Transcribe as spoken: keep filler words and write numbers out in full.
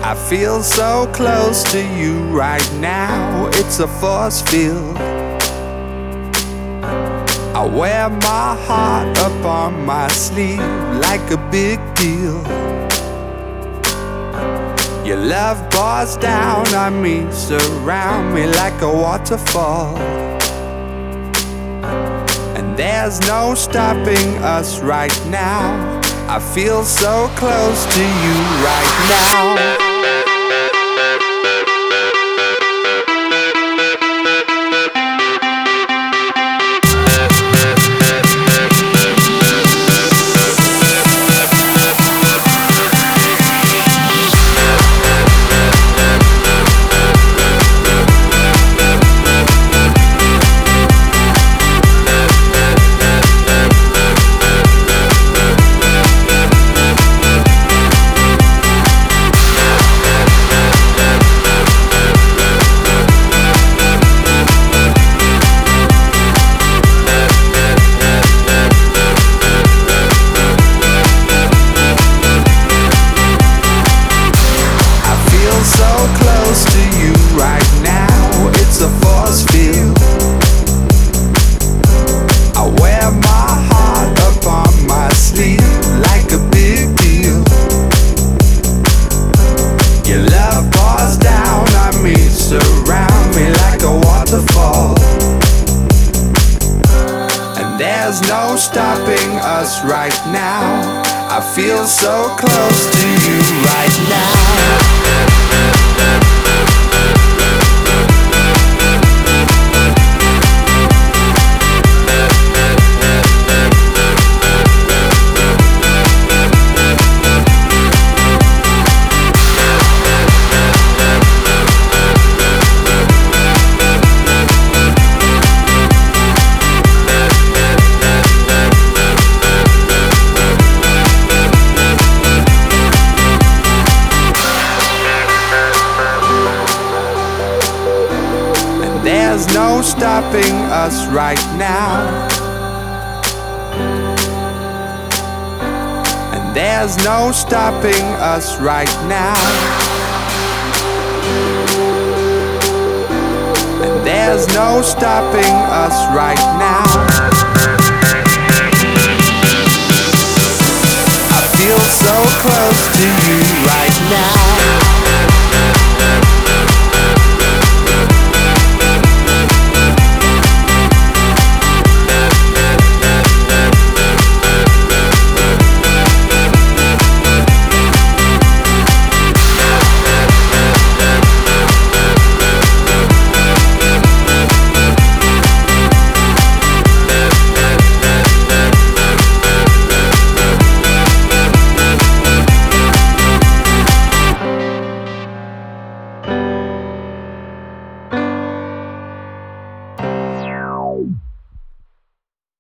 I feel so close to you right now, it's a force field. I wear my heart up on my sleeve like a big deal. Your love pours down on me, surround me like a waterfall. And there's no stopping us right now. I feel so close to you right now. There's no stopping us right now. I feel so close to you right now. There's no stopping us right now. And there's no stopping us right now. And there's no stopping us right now. I feel so close to you right now.